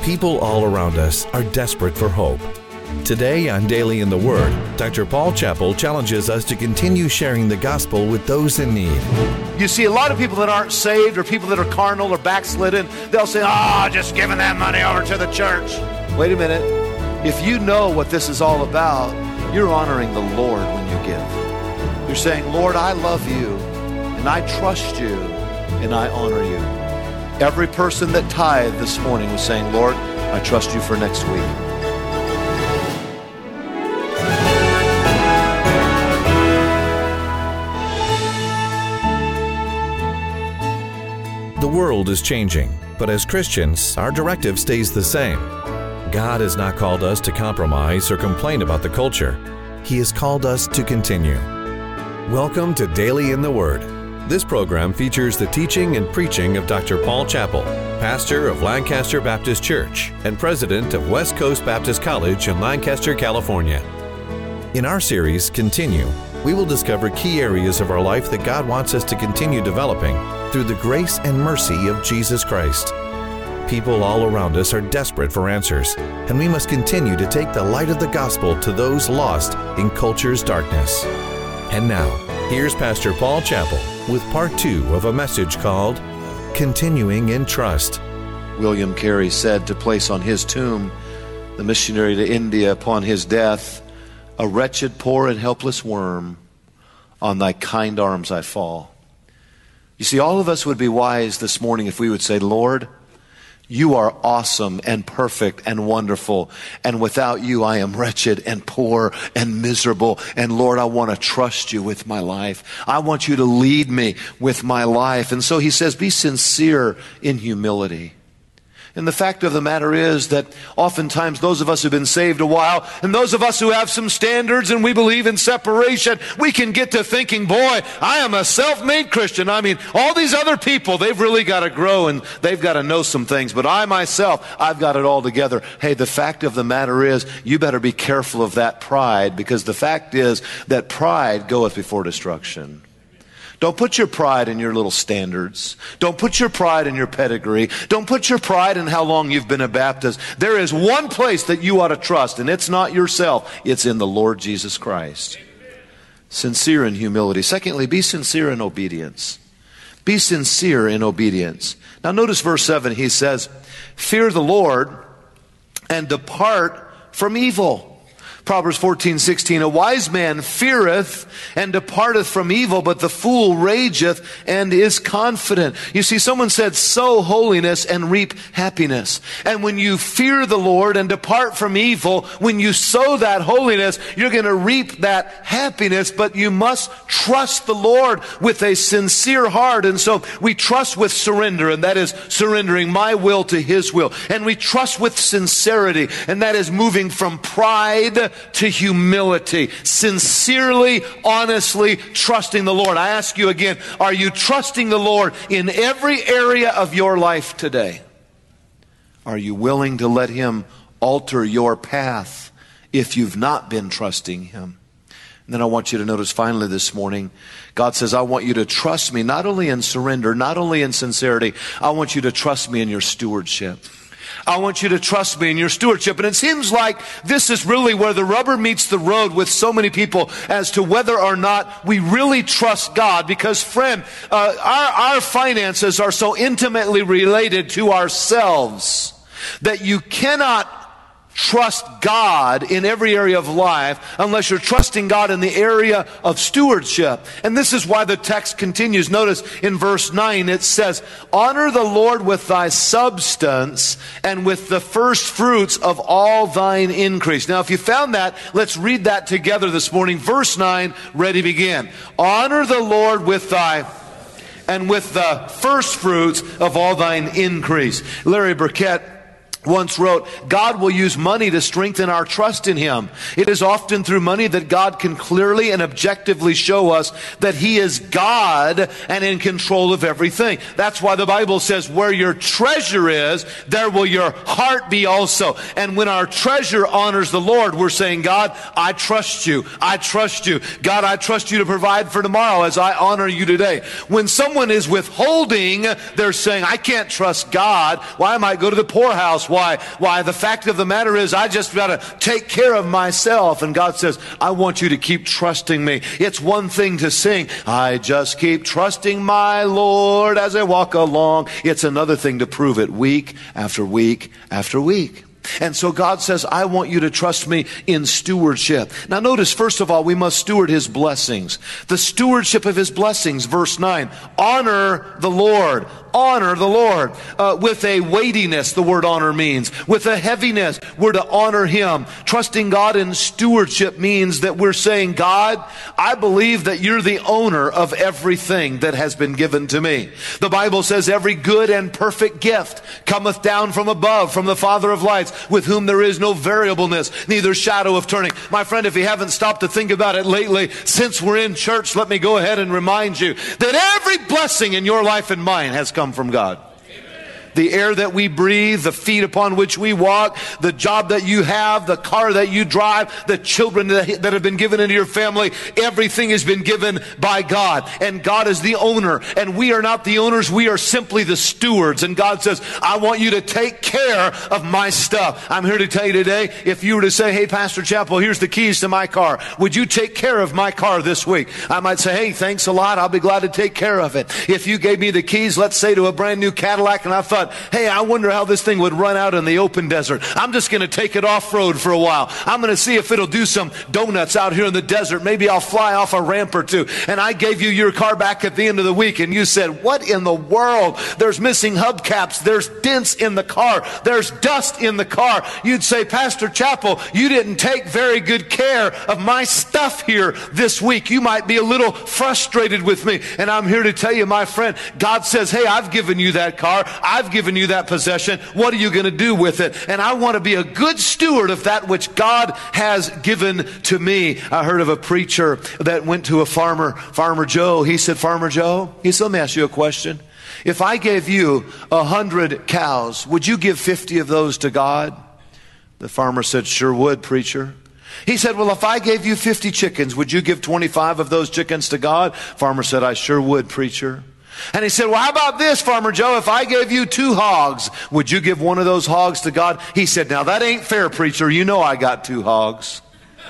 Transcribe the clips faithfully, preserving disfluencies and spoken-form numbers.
People all around us are desperate for hope. Today on Daily in the Word, Doctor Paul Chappell challenges us to continue sharing the gospel with those in need. You see, a lot of people that aren't saved or people that are carnal or backslidden, they'll say, oh, just giving that money over to the church. Wait a minute. If you know what this is all about, you're honoring the Lord when you give. You're saying, Lord, I love you, and I trust you, and I honor you. Every person that tithed this morning was saying, Lord, I trust you for next week. The world is changing, but as Christians, our directive stays the same. God has not called us to compromise or complain about the culture. He has called us to continue. Welcome to Daily in the Word. This program features the teaching and preaching of Doctor Paul Chappell, pastor of Lancaster Baptist Church and president of West Coast Baptist College in Lancaster, California. In our series, Continue, we will discover key areas of our life that God wants us to continue developing through the grace and mercy of Jesus Christ. People all around us are desperate for answers, and we must continue to take the light of the gospel to those lost in culture's darkness. And now, here's Pastor Paul Chappell with part two of a message called Continuing in Trust. William Carey said to place on his tomb, the missionary to India upon his death, a wretched, poor, and helpless worm, on thy kind arms I fall. You see, all of us would be wise this morning if we would say, Lord, you are awesome and perfect and wonderful, and without you I am wretched and poor and miserable, and Lord, I want to trust you with my life. I want you to lead me with my life. And so he says, be sincere in humility. And the fact of the matter is that oftentimes those of us who've been saved a while, and those of us who have some standards and we believe in separation, we can get to thinking, boy, I am a self-made Christian. I mean, all these other people, they've really got to grow and they've got to know some things. But I myself, I've got it all together. Hey, the fact of the matter is, you better be careful of that pride, because the fact is that pride goeth before destruction. Don't put your pride in your little standards. Don't put your pride in your pedigree. Don't put your pride in how long you've been a Baptist. There is one place that you ought to trust, and it's not yourself. It's in the Lord Jesus Christ. Sincere in humility. Secondly, be sincere in obedience. Be sincere in obedience. Now notice verse seven. He says, fear the Lord and depart from evil. Proverbs fourteen sixteen, a wise man feareth and departeth from evil, but the fool rageth and is confident. You see, someone said, sow holiness and reap happiness. And when you fear the Lord and depart from evil, when you sow that holiness, you're going to reap that happiness, but you must trust the Lord with a sincere heart. And so we trust with surrender, and that is surrendering my will to His will. And we trust with sincerity, and that is moving from pride to humility, sincerely, honestly trusting the Lord. I ask you again, are you trusting the Lord in every area of your life today? Are you willing to let Him alter your path if you've not been trusting Him? And then I want you to notice finally this morning, God says, I want you to trust me not only in surrender, not only in sincerity, I want you to trust me in your stewardship. I want you to trust me in your stewardship. And it seems like this is really where the rubber meets the road with so many people as to whether or not we really trust God. Because, friend, uh, our, our finances are so intimately related to ourselves that you cannot trust God in every area of life unless you're trusting God in the area of stewardship. And this is why the text continues. Notice in verse nine it says, honor the Lord with thy substance and with the first fruits of all thine increase. Now if you found that, let's read that together this morning. Verse nine, ready, begin. Honor the Lord with thy and with the first fruits of all thine increase. Larry Burkett once wrote, God will use money to strengthen our trust in Him. It is often through money that God can clearly and objectively show us that He is God and in control of everything. That's why the Bible says, where your treasure is, there will your heart be also. And when our treasure honors the Lord, we're saying, God, I trust you. I trust you. God, I trust you to provide for tomorrow as I honor you today. When someone is withholding, they're saying, I can't trust God. Well, I might go to the poorhouse house. Why? Why? The fact of the matter is I just got to take care of myself. And God says, I want you to keep trusting me. It's one thing to sing, I just keep trusting my Lord as I walk along. It's another thing to prove it week after week after week. And so God says, I want you to trust me in stewardship. Now notice, first of all, we must steward his blessings. The stewardship of his blessings, verse nine. Honor the Lord. Honor the Lord. Uh, with a weightiness, the word honor means. With a heaviness, we're to honor him. Trusting God in stewardship means that we're saying, God, I believe that you're the owner of everything that has been given to me. The Bible says every good and perfect gift cometh down from above, from the Father of lights, with whom there is no variableness, neither shadow of turning. My friend, if you haven't stopped to think about it lately, since we're in church, let me go ahead and remind you that every blessing in your life and mine has come from God. The air that we breathe, the feet upon which we walk, the job that you have, the car that you drive, the children that, that have been given into your family, everything has been given by God. And God is the owner. And we are not the owners, we are simply the stewards. And God says, I want you to take care of my stuff. I'm here to tell you today, if you were to say, hey, Pastor Chappell, here's the keys to my car. Would you take care of my car this week? I might say, hey, thanks a lot. I'll be glad to take care of it. If you gave me the keys, let's say to a brand new Cadillac, and I thought, hey, I wonder how this thing would run out in the open desert. I'm just going to take it off-road for a while. I'm going to see if it'll do some donuts out here in the desert. Maybe I'll fly off a ramp or two. And I gave you your car back at the end of the week, and you said, what in the world? There's missing hubcaps. There's dents in the car. There's dust in the car. You'd say, Pastor Chappell, you didn't take very good care of my stuff here this week. You might be a little frustrated with me. And I'm here to tell you, my friend, God says, hey, I've given you that car. I've given you that possession. What are you going to do with it? And I want to be a good steward of that which God has given to me. I heard of a preacher that went to a farmer, Farmer Joe. He said, Farmer Joe, he said, let me ask you a question. If I gave you a hundred cows, would you give fifty of those to God? The farmer said, sure would, preacher. He said, well, if I gave you fifty chickens, would you give twenty-five of those chickens to God? Farmer said, I sure would, preacher. And he said, well, how about this, Farmer Joe? If I gave you two hogs, would you give one of those hogs to God? He said, now that ain't fair, preacher. You know I got two hogs.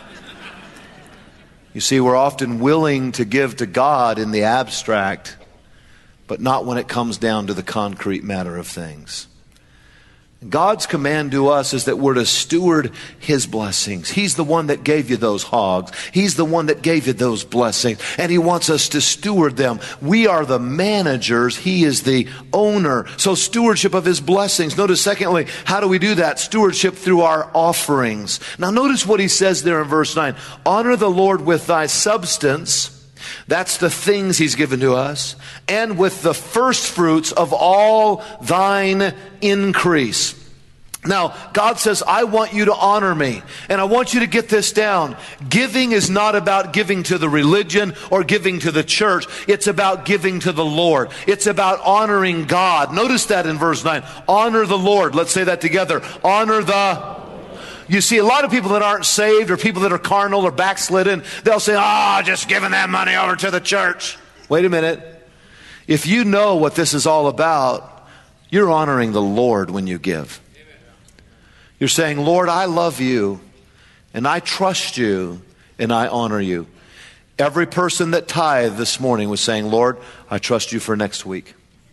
You see, we're often willing to give to God in the abstract, but not when it comes down to the concrete matter of things. God's command to us is that we're to steward his blessings. He's the one that gave you those hogs. He's the one that gave you those blessings. And he wants us to steward them. We are the managers. He is the owner. So stewardship of his blessings. Notice secondly, how do we do that? Stewardship through our offerings. Now notice what he says there in verse nine. Honor the Lord with thy substance. That's the things he's given to us. And with the first fruits of all thine increase. Now, God says, I want you to honor me. And I want you to get this down. Giving is not about giving to the religion or giving to the church. It's about giving to the Lord. It's about honoring God. Notice that in verse nine. Honor the Lord. Let's say that together. Honor the... You see, a lot of people that aren't saved or people that are carnal or backslidden, they'll say, oh, just giving that money over to the church. Wait a minute. If you know what this is all about, you're honoring the Lord when you give. You're saying, Lord, I love you, and I trust you, and I honor you. Every person that tithed this morning was saying, Lord, I trust you for next week.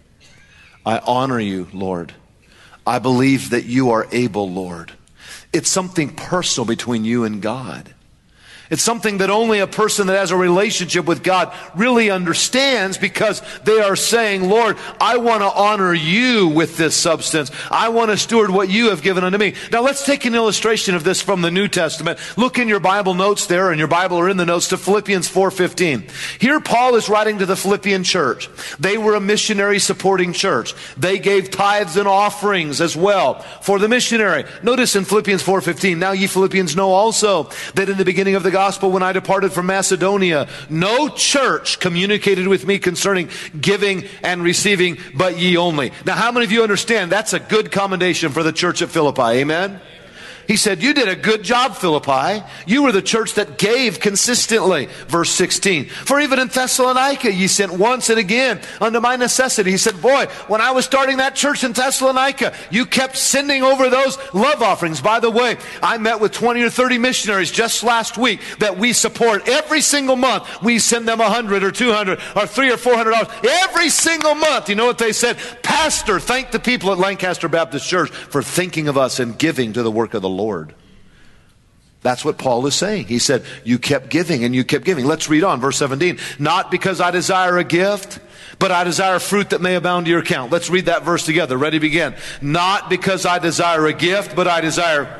I honor you, Lord. I believe that you are able, Lord. It's something personal between you and God. It's something that only a person that has a relationship with God really understands, because they are saying, Lord, I want to honor you with this substance. I want to steward what you have given unto me. Now let's take an illustration of this from the New Testament. Look in your Bible notes there, in your Bible or in the notes, to Philippians four fifteen. Here Paul is writing to the Philippian church. They were a missionary supporting church. They gave tithes and offerings as well for the missionary. Notice in Philippians four fifteen, now ye Philippians know also that in the beginning of the gospel, when I departed from Macedonia, no church communicated with me concerning giving and receiving, but ye only. Now, how many of you understand that's a good commendation for the church at Philippi? Amen? He said, you did a good job, Philippi. You were the church that gave consistently. Verse sixteen, for even in Thessalonica ye sent once and again unto my necessity. He said, boy, when I was starting that church in Thessalonica, you kept sending over those love offerings. By the way, I met with twenty or thirty missionaries just last week that we support every single month. We send them a hundred or two hundred or three or four hundred dollars every single month. You know what they said? Pastor, thank the people at Lancaster Baptist Church for thinking of us and giving to the work of the Lord. That's what Paul is saying. He said, you kept giving and you kept giving. Let's read on, verse seventeen. Not because I desire a gift, but I desire fruit that may abound to your account. Let's read that verse together. Ready, begin. Not because I desire a gift, but I desire...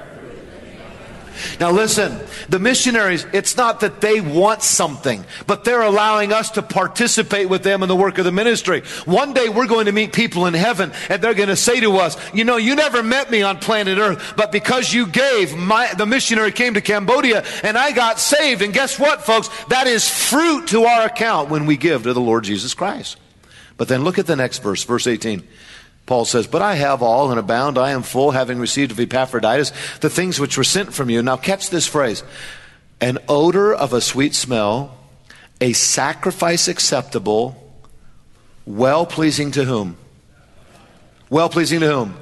Now listen, the missionaries, it's not that they want something, but they're allowing us to participate with them in the work of the ministry. One day we're going to meet people in heaven and they're going to say to us, you know, you never met me on planet Earth, but because you gave, my, the missionary came to Cambodia and I got saved. And guess what, folks? That is fruit to our account when we give to the Lord Jesus Christ. But then look at the next verse, verse eighteen. Paul says, but I have all and abound. I am full, having received of Epaphroditus the things which were sent from you. Now catch this phrase. An odor of a sweet smell, a sacrifice acceptable, well-pleasing to whom? Well-pleasing to whom?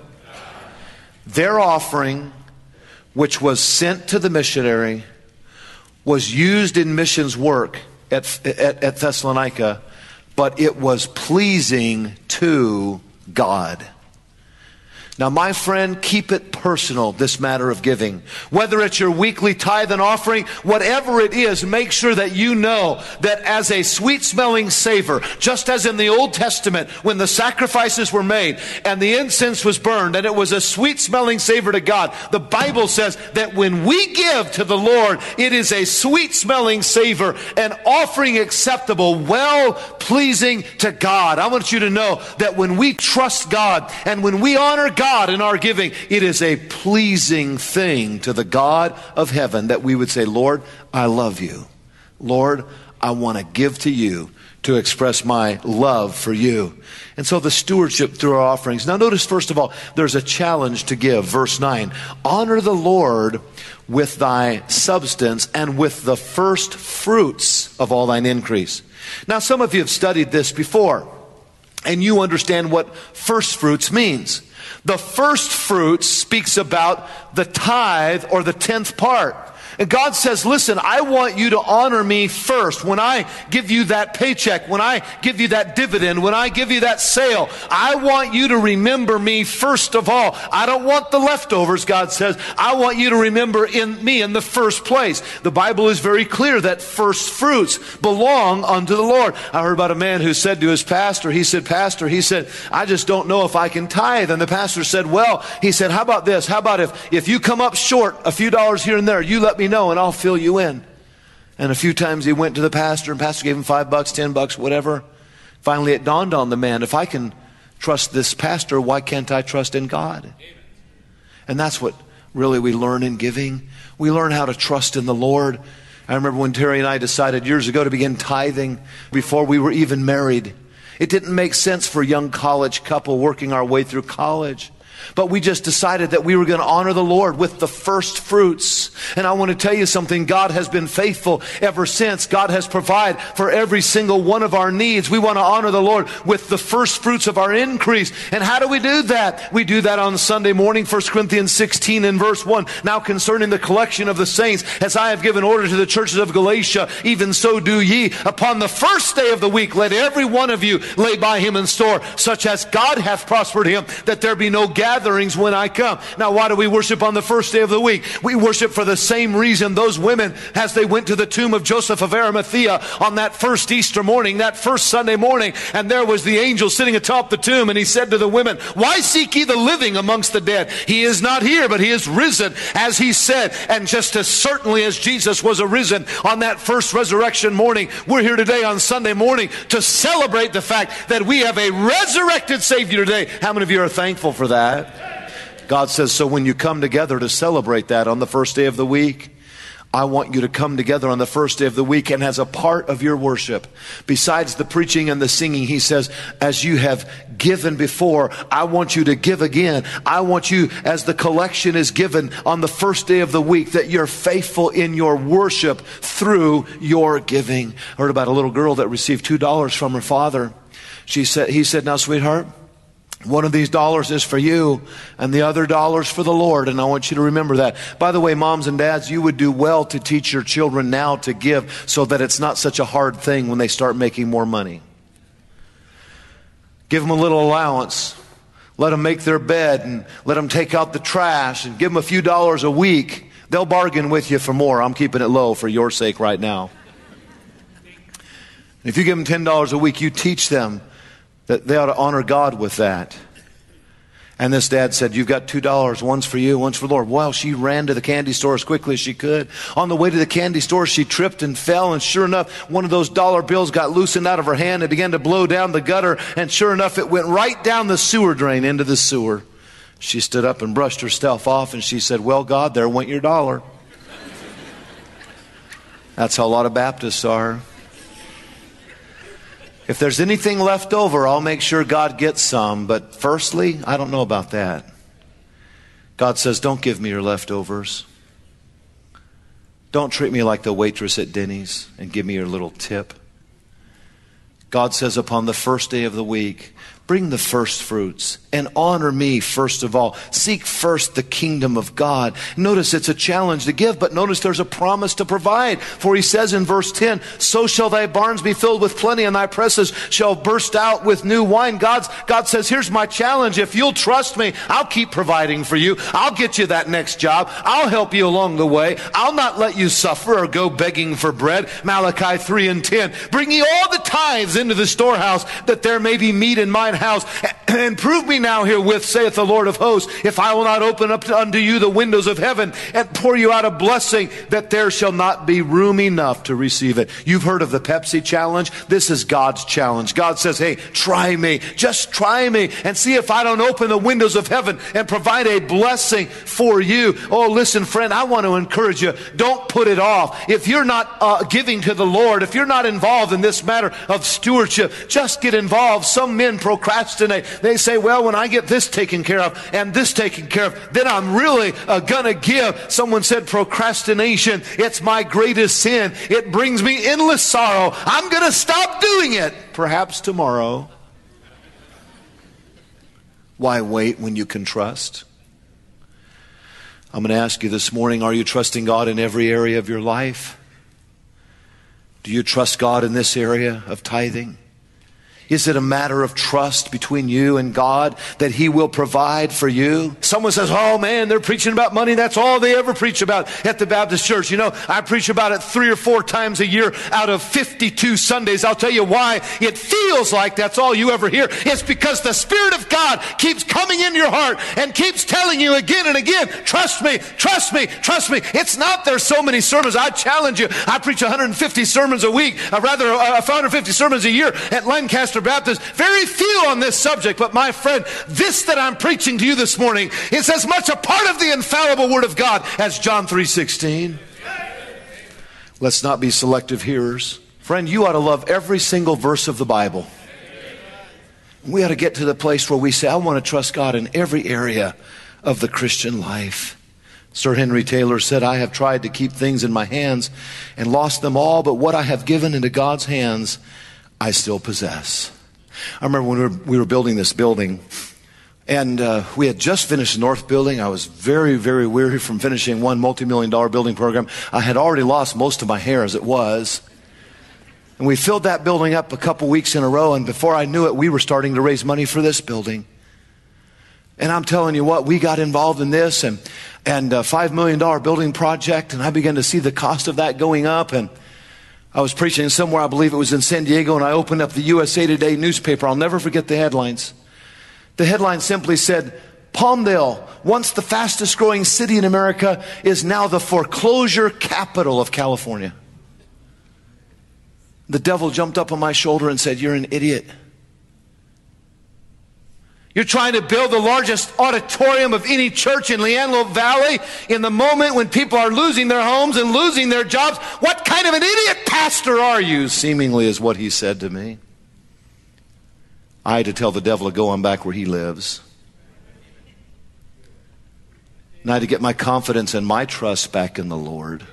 Their offering, which was sent to the missionary, was used in missions work at, at, at Thessalonica, but it was pleasing to God. Now, my friend, keep it personal, this matter of giving. Whether it's your weekly tithe and offering, whatever it is, make sure that you know that as a sweet-smelling savor, just as in the Old Testament, when the sacrifices were made and the incense was burned and it was a sweet-smelling savor to God, the Bible says that when we give to the Lord, it is a sweet-smelling savor, an offering acceptable, well-pleasing to God. I want you to know that when we trust God and when we honor God, God in our giving, it is a pleasing thing to the God of heaven that we would say, Lord, I love you. Lord, I want to give to you to express my love for you. And so the stewardship through our offerings. Now notice, first of all, there's a challenge to give. Verse nine, honor the Lord with thy substance and with the first fruits of all thine increase. Now some of you have studied this before, and you understand what first fruits means. The first fruits speaks about the tithe or the tenth part. And God says, listen, I want you to honor me first. When I give you that paycheck, when I give you that dividend, when I give you that sale, I want you to remember me first of all. I don't want the leftovers, God says. I want you to remember in me in the first place. The Bible is very clear that first fruits belong unto the Lord. I heard about a man who said to his pastor, he said, Pastor, he said, I just don't know if I can tithe. And the pastor said, well, he said, how about this? How about if, if you come up short a few dollars here and there, you let me know and I'll fill you in. And a few times he went to the pastor and pastor gave him five bucks, ten bucks, whatever. Finally it dawned on the man, if I can trust this pastor, why can't I trust in God? Amen. And that's what really we learn in giving. We learn how to trust in the Lord. I remember when Terry and I decided years ago to begin tithing before we were even married. It didn't make sense for a young college couple working our way through college. But we just decided that we were going to honor the Lord with the first fruits. And I want to tell you something. God has been faithful ever since. God has provided for every single one of our needs. We want to honor the Lord with the first fruits of our increase. And how do we do that? We do that on Sunday morning, First Corinthians sixteen and verse one. Now concerning the collection of the saints, as I have given order to the churches of Galatia, even so do ye. Upon the first day of the week, let every one of you lay by him in store, such as God hath prospered him, that there be no gathering gatherings when I come. Now, why do we worship on the first day of the week? We worship for the same reason those women, as they went to the tomb of Joseph of Arimathea on that first Easter morning, that first Sunday morning, and there was the angel sitting atop the tomb, and he said to the women, why seek ye the living amongst the dead? He is not here, but he is risen, as he said. And just as certainly as Jesus was arisen on that first resurrection morning, we're here today on Sunday morning to celebrate the fact that we have a resurrected Savior today. How many of you are thankful for that? God says, so when you come together to celebrate that on the first day of the week, I want you to come together on the first day of the week, and as a part of your worship, besides the preaching and the singing, he says, as you have given before, I want you to give again. I want you, as the collection is given on the first day of the week, that you're faithful in your worship through your giving. I heard about a little girl that received two dollars from her father. She said, he said, now, sweetheart, one of these dollars is for you, and the other dollar's for the Lord, and I want you to remember that. By the way, moms and dads, you would do well to teach your children now to give so that it's not such a hard thing when they start making more money. Give them a little allowance. Let them make their bed, and let them take out the trash, and give them a few dollars a week. They'll bargain with you for more. I'm keeping it low for your sake right now. If you give them ten dollars a week, you teach them that they ought to honor God with that. And this dad said, you've got two dollars. One's for you, one's for the Lord. Well, she ran to the candy store as quickly as she could. On the way to the candy store, she tripped and fell. And sure enough, one of those dollar bills got loosened out of her hand and began to blow down the gutter. And sure enough, it went right down the sewer drain into the sewer. She stood up and brushed herself off, and she said, well, God, there went your dollar. That's how a lot of Baptists are. If there's anything left over, I'll make sure God gets some. But firstly, I don't know about that. God says, don't give me your leftovers. Don't treat me like the waitress at Denny's and give me your little tip. God says, upon the first day of the week, bring the first fruits and honor me first of all. Seek first the kingdom of God. Notice it's a challenge to give, but notice there's a promise to provide. For he says in verse ten, so shall thy barns be filled with plenty, and thy presses shall burst out with new wine. God's, God says, here's my challenge. If you'll trust me, I'll keep providing for you. I'll get you that next job. I'll help you along the way. I'll not let you suffer or go begging for bread. Malachi three and ten. Bring ye all the tithes into the storehouse, that there may be meat in mine house. And prove me now herewith, saith the Lord of hosts, if I will not open up unto you the windows of heaven and pour you out a blessing, that there shall not be room enough to receive it. You've heard of the Pepsi challenge. This is God's challenge. God says, hey, try me. Just try me and see if I don't open the windows of heaven and provide a blessing for you. Oh, listen, friend, I want to encourage you. Don't put it off. If you're not uh, giving to the Lord, if you're not involved in this matter of stewardship, just get involved. Some men procrastinate. They say, well, when I get this taken care of and this taken care of, then I'm really uh, going to give. Someone said procrastination, it's my greatest sin. It brings me endless sorrow. I'm going to stop doing it. Perhaps tomorrow. Why wait when you can trust? I'm going to ask you this morning, are you trusting God in every area of your life? Do you trust God in this area of tithing? Is it a matter of trust between you and God that He will provide for you? Someone says, oh man, they're preaching about money. That's all they ever preach about at the Baptist church. You know, I preach about it three or four times a year out of fifty-two Sundays. I'll tell you why it feels like that's all you ever hear. It's because the Spirit of God keeps coming in your heart and keeps telling you again and again, trust me, trust me, trust me. It's not there's so many sermons. I challenge you. I preach one hundred fifty sermons a week, or rather uh, one hundred fifty sermons a year at Lancaster Baptist. Very few on this subject, but my friend, this that I'm preaching to you this morning is as much a part of the infallible Word of God as John three sixteen. Let's not be selective hearers. Friend, you ought to love every single verse of the Bible. We ought to get to the place where we say, I want to trust God in every area of the Christian life. Sir Henry Taylor said, I have tried to keep things in my hands and lost them all, but what I have given into God's hands, I still possess. I remember when we were, we were building this building, and uh, we had just finished the north building. I was very, very weary from finishing one multi-million dollar building program. I had already lost most of my hair as it was. And we filled that building up a couple weeks in a row, and before I knew it, we were starting to raise money for this building. And I'm telling you what, we got involved in this, and, and a five million dollar building project, and I began to see the cost of that going up, and I was preaching somewhere, I believe it was in San Diego, and I opened up the U S A Today newspaper. I'll never forget the headlines. The headline simply said, Palmdale, once the fastest growing city in America, is now the foreclosure capital of California. The devil jumped up on my shoulder and said, you're an idiot. You're trying to build the largest auditorium of any church in Leanlo Valley in the moment when people are losing their homes and losing their jobs. What kind of an idiot pastor are you? Seemingly is what he said to me. I had to tell the devil to go on back where he lives. And I had to get my confidence and my trust back in the Lord.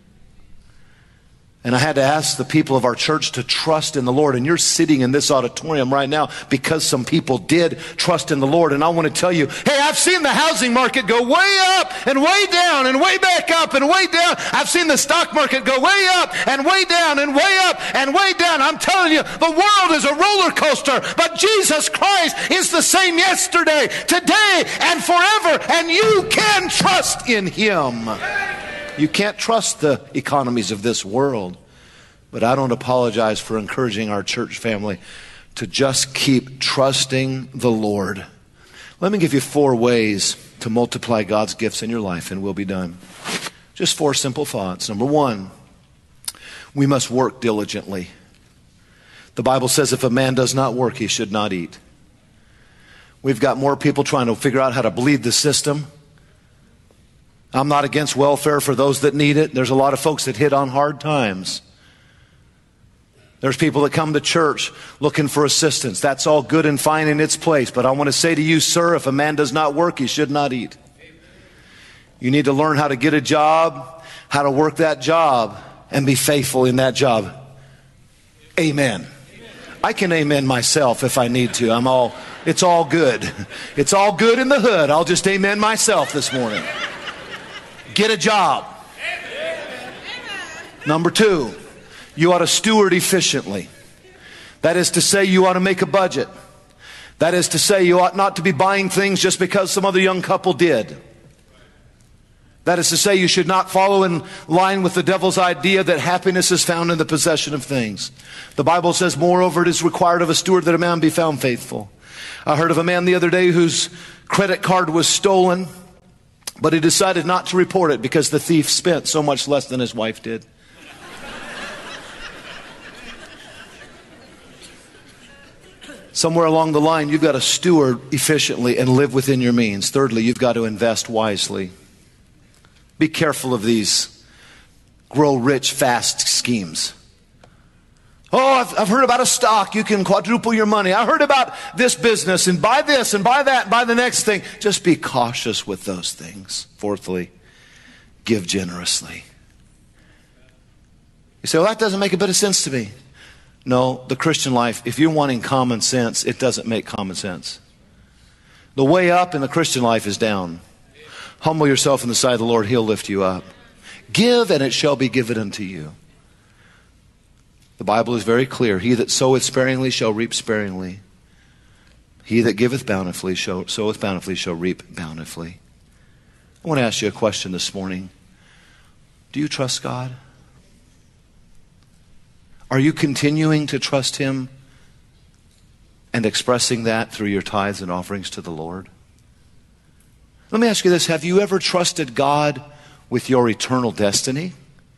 And I had to ask the people of our church to trust in the Lord. And you're sitting in this auditorium right now because some people did trust in the Lord. And I want to tell you, hey, I've seen the housing market go way up and way down and way back up and way down. I've seen the stock market go way up and way down and way up and way down. I'm telling you, the world is a roller coaster. But Jesus Christ is the same yesterday, today, and forever. And you can trust in Him. You can't trust the economies of this world. But I don't apologize for encouraging our church family to just keep trusting the Lord. Let me give you four ways to multiply God's gifts in your life, and we'll be done. Just four simple thoughts. Number one, we must work diligently. The Bible says if a man does not work, he should not eat. We've got more people trying to figure out how to bleed the system. I'm not against welfare for those that need it. There's a lot of folks that hit on hard times. There's people that come to church looking for assistance. That's all good and fine in its place. But I want to say to you, sir, if a man does not work, he should not eat. You need to learn how to get a job, how to work that job, and be faithful in that job. Amen. I can amen myself if I need to. I'm all, it's all good. It's all good in the hood. I'll just amen myself this morning. Get a job. Number two, you ought to steward efficiently. That is to say, you ought to make a budget. That is to say, you ought not to be buying things just because some other young couple did. That is to say, you should not follow in line with the devil's idea that happiness is found in the possession of things. The Bible says, moreover, it is required of a steward that a man be found faithful. I heard of a man the other day whose credit card was stolen, but he decided not to report it because the thief spent so much less than his wife did. Somewhere along the line, you've got to steward efficiently and live within your means. Thirdly, you've got to invest wisely. Be careful of these grow rich fast schemes. Oh, I've, I've heard about a stock. You can quadruple your money. I heard about this business and buy this and buy that and buy the next thing. Just be cautious with those things. Fourthly, give generously. You say, well, that doesn't make a bit of sense to me. No, the Christian life, if you're wanting common sense, it doesn't make common sense. The way up in the Christian life is down. Humble yourself in the sight of the Lord, He'll lift you up. Give, and it shall be given unto you. The Bible is very clear. He that soweth sparingly shall reap sparingly. He that giveth bountifully shall, soweth bountifully shall reap bountifully. I want to ask you a question this morning. Do you trust God? Are you continuing to trust Him and expressing that through your tithes and offerings to the Lord? Let me ask you this. Have you ever trusted God with your eternal destiny?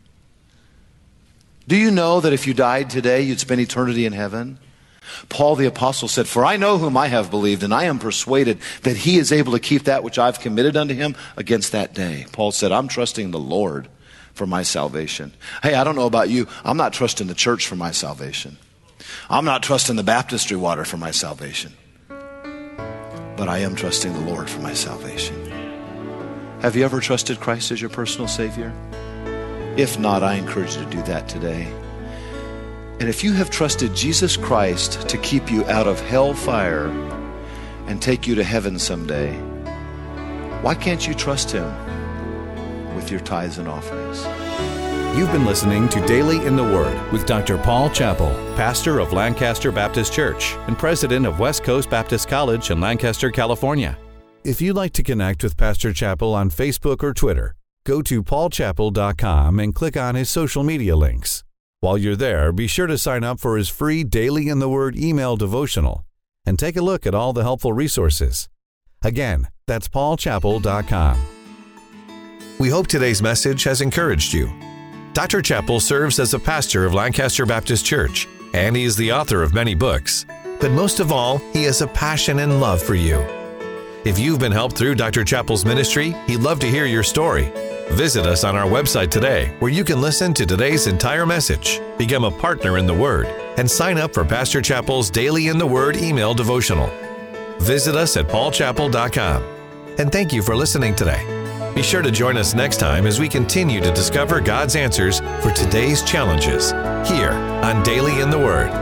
Do you know that if you died today, you'd spend eternity in heaven? Paul the apostle said, for I know whom I have believed, and I am persuaded that He is able to keep that which I've committed unto Him against that day. Paul said, I'm trusting the Lord for my salvation. Hey, I don't know about you. I'm not trusting the church for my salvation. I'm not trusting the baptistry water for my salvation. But I am trusting the Lord for my salvation. Have you ever trusted Christ as your personal Savior? If not, I encourage you to do that today. And if you have trusted Jesus Christ to keep you out of hell fire and take you to heaven someday, why can't you trust Him with your tithes and offerings? You've been listening to Daily in the Word with Doctor Paul Chappell, pastor of Lancaster Baptist Church and president of West Coast Baptist College in Lancaster, California. If you'd like to connect with Pastor Chappell on Facebook or Twitter, go to paul chappell dot com and click on his social media links. While you're there, be sure to sign up for his free Daily in the Word email devotional and take a look at all the helpful resources. Again, that's paul chappell dot com. We hope today's message has encouraged you. Doctor Chappell serves as a pastor of Lancaster Baptist Church, and he is the author of many books. but most of all, He has a passion and love for you. If you've been helped through Doctor Chappell's ministry, he'd love to hear your story. Visit us on our website today, where you can listen to today's entire message, become a partner in the Word, and sign up for Pastor Chappell's Daily in the Word email devotional. Visit us at paul chappell dot com. And thank you for listening today. Be sure to join us next time as we continue to discover God's answers for today's challenges here on Daily in the Word.